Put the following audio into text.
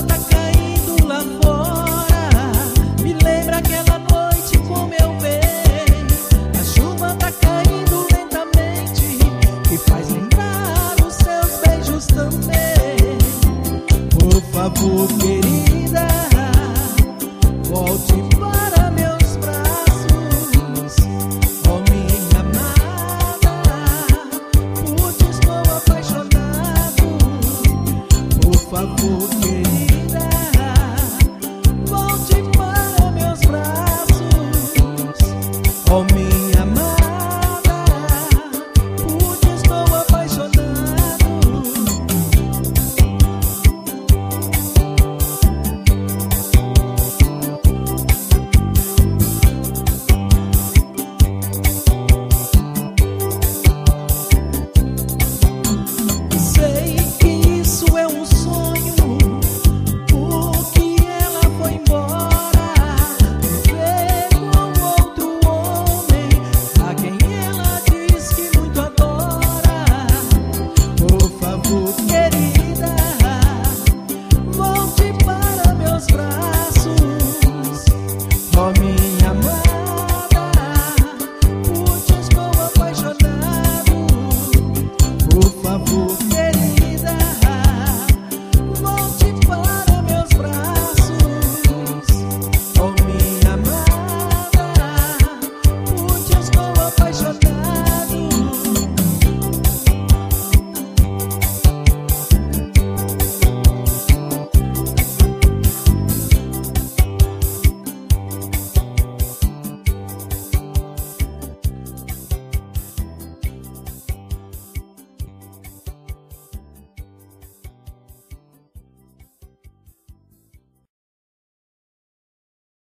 tá caindo lá fora, me lembra aquela noite como eu bem. A chuva tá caindo lentamente, me faz lembrar os seus beijos também. Por favor, querido,